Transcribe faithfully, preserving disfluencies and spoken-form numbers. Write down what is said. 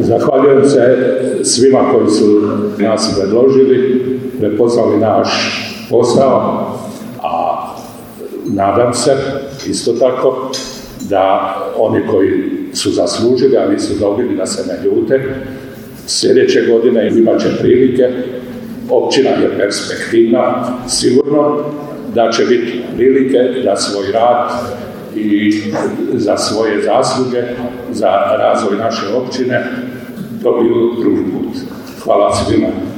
Zahvaljujem se svima koji su nas predložili, prepoznali naš posao, a nadam se isto tako da oni koji su zaslužili, a nisu dobili, da se ne ljute, sljedeće godine imat će prilike. Općina je perspektivna, sigurno da će biti prilike da svoj rad i za svoje zasluge, za razvoj naše općine dobiju drugi put. Hvala svima.